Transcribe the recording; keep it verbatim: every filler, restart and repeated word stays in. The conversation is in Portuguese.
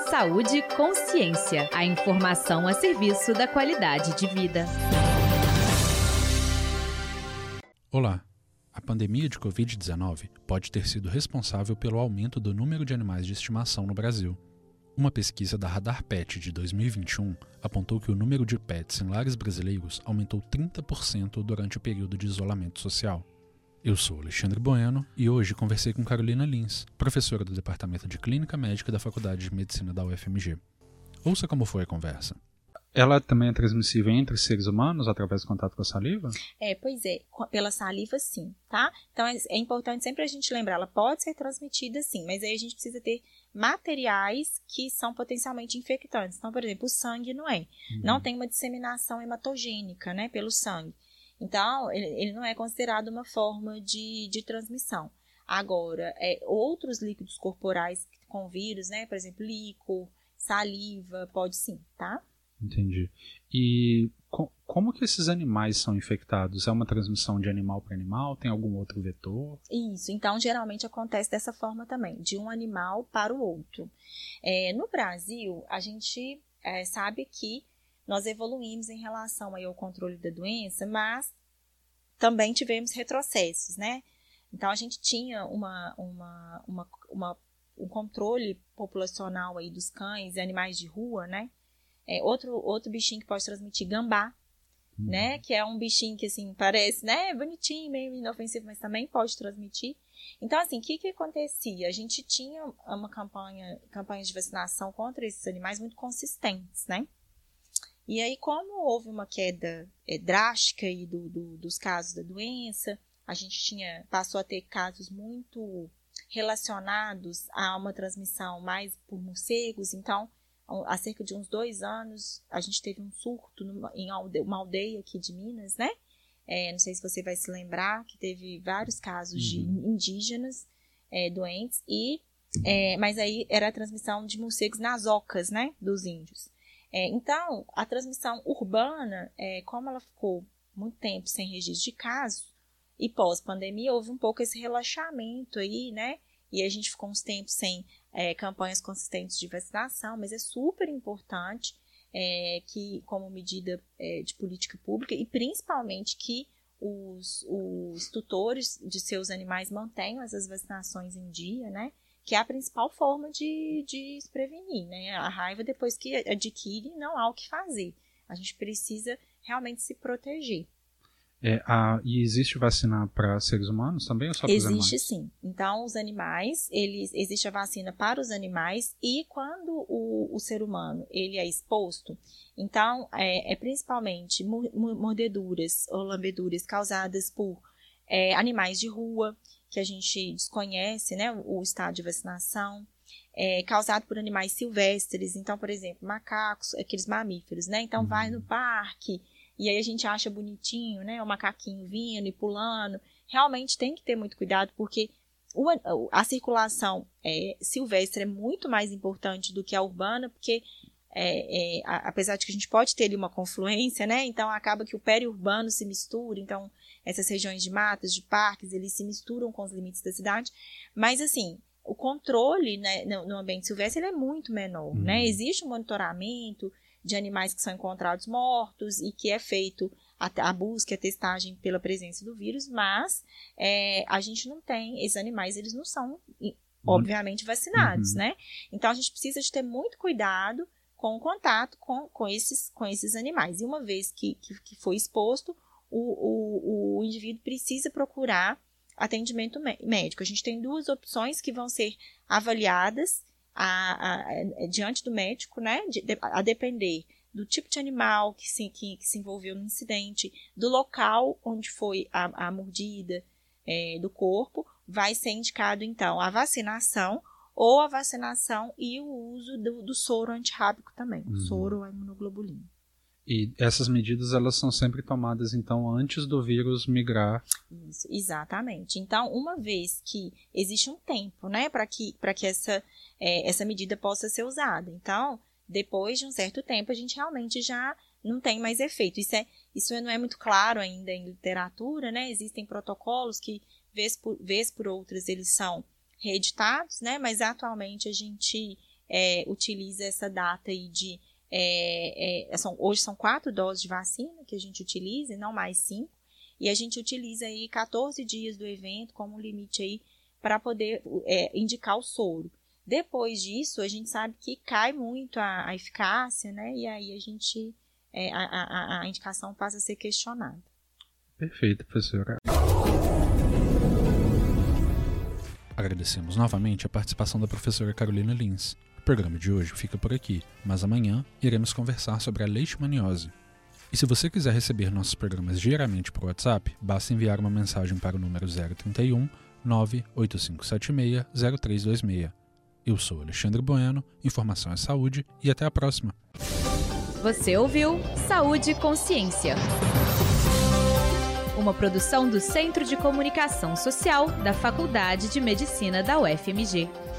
Saúde e consciência. A informação a serviço da qualidade de vida. Olá. A pandemia de covid dezenove pode ter sido responsável pelo aumento do número de animais de estimação no Brasil. Uma pesquisa da Radar Pet de dois mil e vinte e um apontou que o número de pets em lares brasileiros aumentou trinta por cento durante o período de isolamento social. Eu sou Alexandre Bueno e hoje conversei com Carolina Lins, professora do Departamento de Clínica Médica da Faculdade de Medicina da U F M G. Ouça como foi a conversa. Ela também é transmissível entre seres humanos através do contato com a saliva? É, pois é, pela saliva sim, tá? Então é, é importante sempre a gente lembrar, ela pode ser transmitida sim, mas aí a gente precisa ter materiais que são potencialmente infectantes. Então, por exemplo, o sangue não é. Uhum. Não tem uma disseminação hematogênica, né, pelo sangue. Então, ele, ele não é considerado uma forma de, de transmissão. Agora, é, outros líquidos corporais com vírus, né, por exemplo, líquor, saliva, pode sim, tá? Entendi. E co- como que esses animais são infectados? É uma transmissão de animal para animal? Tem algum outro vetor? Isso, então geralmente acontece dessa forma também, de um animal para o outro. É, no Brasil, a gente é, sabe que nós evoluímos em relação aí ao controle da doença, mas também tivemos retrocessos, né? Então a gente tinha uma, uma, uma, uma, um controle populacional aí dos cães e animais de rua, né? É, outro, outro bichinho que pode transmitir, gambá, uhum. né? Que é um bichinho que, assim, parece, né? Bonitinho, meio inofensivo, mas também pode transmitir. Então, assim, o que que acontecia? A gente tinha uma campanha, campanha de vacinação contra esses animais muito consistentes, né? E aí, como houve uma queda é, drástica aí do, do, dos casos da doença, a gente tinha, passou a ter casos muito relacionados a uma transmissão mais por morcegos, então, há cerca de uns dois anos, a gente teve um surto numa, em aldeia, uma aldeia aqui de Minas, né? É, não sei se você vai se lembrar, que teve vários casos de uhum. indígenas é, doentes, e, é, mas aí era a transmissão de morcegos nas ocas, né? Dos índios. É, então, a transmissão urbana, é, como ela ficou muito tempo sem registro de casos, e pós-pandemia houve um pouco esse relaxamento aí, né? E a gente ficou uns tempos sem é, campanhas consistentes de vacinação, mas é super importante é, que, como medida é, de política pública, e principalmente que os, os tutores de seus animais mantenham essas vacinações em dia, né? Que é a principal forma de, de se prevenir, né? A raiva, depois que adquire, não há o que fazer. A gente precisa realmente se proteger. É, a, e existe vacina para seres humanos também ou só para os animais? Existe sim. Então, os animais, eles, existe a vacina para os animais e quando o, o ser humano ele é exposto, então é, é principalmente mordeduras ou lambeduras causadas por é, animais de rua, que a gente desconhece, né, o, o estado de vacinação, é, causado por animais silvestres, então, por exemplo, macacos, aqueles mamíferos, né? Então, uhum. vai no parque, e aí a gente acha bonitinho, né? O macaquinho vindo e pulando. Realmente tem que ter muito cuidado, porque o, a circulação é, silvestre é muito mais importante do que a urbana, porque é, é, a, apesar de que a gente pode ter ali uma confluência, né? Então acaba que o periurbano se mistura, então essas regiões de matas, de parques, eles se misturam com os limites da cidade. Mas assim, o controle, né, no, no ambiente silvestre ele é muito menor, uhum. né? Existe um monitoramento de animais que são encontrados mortos e que é feito a, a busca e a testagem pela presença do vírus, mas é, a gente não tem, esses animais eles não são, obviamente, vacinados, uhum. né? Então a gente precisa de ter muito cuidado com o contato com, com, esses, com esses animais. E uma vez que, que, que foi exposto, o, o, o indivíduo precisa procurar atendimento médico. A gente tem duas opções que vão ser avaliadas A, a, a, diante do médico, né, de, a depender do tipo de animal que se, que, que se envolveu no incidente, do local onde foi a, a mordida é, do corpo, vai ser indicado, então, a vacinação ou a vacinação e o uso do, do soro antirrábico também, uhum. soro ou imunoglobulina. E essas medidas, elas são sempre tomadas, então, antes do vírus migrar? Isso, exatamente. Então, uma vez que existe um tempo, né, para que, para que essa, é, essa medida possa ser usada. Então, depois de um certo tempo, a gente realmente já não tem mais efeito. Isso, é, isso não é muito claro ainda em literatura, né? Existem protocolos que, vez por, vez por outras, eles são reeditados, né? Mas atualmente a gente é, utiliza essa data aí de... É, é, são, hoje são quatro doses de vacina que a gente utiliza, e não mais cinco. E a gente utiliza aí quatorze dias do evento como limite aí para poder é, indicar o soro. Depois disso, a gente sabe que cai muito a, a eficácia, né? E aí a gente, é, a, a, a indicação passa a ser questionada. Perfeito, professora. Agradecemos novamente a participação da professora Carolina Lins. O programa de hoje fica por aqui, mas amanhã iremos conversar sobre a leishmaniose. E se você quiser receber nossos programas diariamente por WhatsApp, basta enviar uma mensagem para o número zero trinta e um, nove oito cinco sete seis, zero três dois seis. Eu sou Alexandre Bueno, informação é saúde e até a próxima. Você ouviu Saúde e Consciência. Uma produção do Centro de Comunicação Social da Faculdade de Medicina da U F M G.